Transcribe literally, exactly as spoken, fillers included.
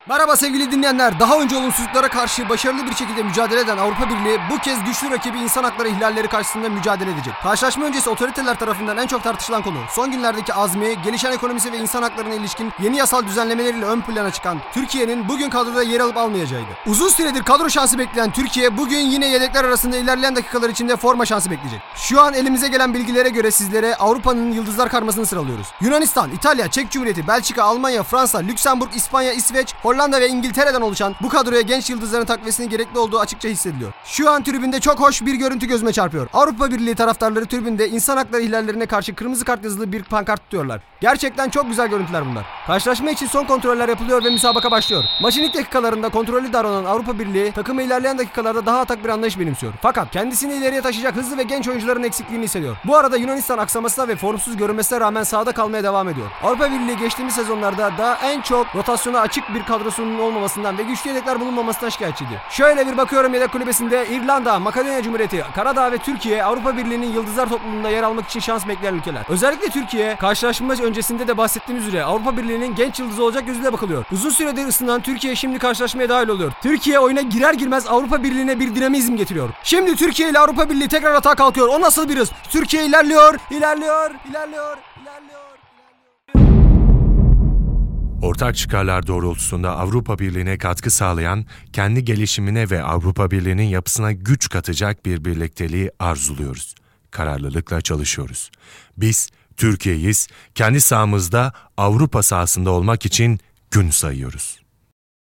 Merhaba sevgili dinleyenler. Daha önce olumsuzluklara karşı başarılı bir şekilde mücadele eden Avrupa Birliği bu kez güçlü rakibi insan hakları ihlalleri karşısında mücadele edecek. Karşılaşma öncesi otoriteler tarafından en çok tartışılan konu son günlerdeki azmi, gelişen ekonomisi ve insan haklarına ilişkin yeni yasal düzenlemeleriyle ön plana çıkan Türkiye'nin bugün kadroda yer alıp almayacağıydı. Uzun süredir kadro şansı bekleyen Türkiye bugün yine yedekler arasında ilerleyen dakikalar içinde forma şansı bekleyecek. Şu an elimize gelen bilgilere göre sizlere Avrupa'nın yıldızlar karmasını sıralıyoruz. Yunanistan, İtalya, Çek Cumhuriyeti, Belçika, Almanya, Fransa, Lüksemburg, İspanya, İsveç, Hollanda ve İngiltere'den oluşan bu kadroya genç yıldızların takviyesinin gerekli olduğu açıkça hissediliyor. Şu an tribünde çok hoş bir görüntü gözüme çarpıyor. Avrupa Birliği taraftarları tribünde insan hakları ihlallerine karşı kırmızı kart yazılı bir pankart tutuyorlar. Gerçekten çok güzel görüntüler bunlar. Karşılaşma için son kontroller yapılıyor ve müsabaka başlıyor. Maçın ilk dakikalarında kontrollü davranan Avrupa Birliği takımı ilerleyen dakikalarda daha atak bir anlayış benimsiyor. Fakat kendisini ileriye taşıyacak hızlı ve genç oyuncuların eksikliğini hissediyor. Bu arada Yunanistan aksamasına ve formsuz görünmesine rağmen sahada kalmaya devam ediyor. Avrupa Birliği geçtiğimiz sezonlarda daha en çok rotasyona açık bir kadrosunun olmamasından ve güçlü yedekler bulunmamasından şikayetçiydi. Şöyle bir bakıyorum yedek kulübesinde İrlanda, Makedonya Cumhuriyeti, Karadağ ve Türkiye Avrupa Birliği'nin yıldızlar topluluğunda yer almak için şans bekleyen ülkeler. Özellikle Türkiye karşılaşma öncesinde de bahsettiğimiz üzere Avrupa Birliği'nin genç yıldızı olacak gözüyle bakılıyor. Uzun süredir ısınan Türkiye şimdi karşılaşmaya dahil oluyor. Türkiye oyuna girer girmez Avrupa Birliği'ne bir dinamizm getiriyor. Şimdi Türkiye ile Avrupa Birliği tekrar atağa kalkıyor. O nasıl bir hız? Türkiye ilerliyor, ilerliyor, ilerliyor, ilerliyor. Ortak çıkarlar doğrultusunda Avrupa Birliği'ne katkı sağlayan, kendi gelişimine ve Avrupa Birliği'nin yapısına güç katacak bir birlikteliği arzuluyoruz. Kararlılıkla çalışıyoruz. Biz Türkiye'yiz, kendi sahamızda Avrupa sahasında olmak için gün sayıyoruz.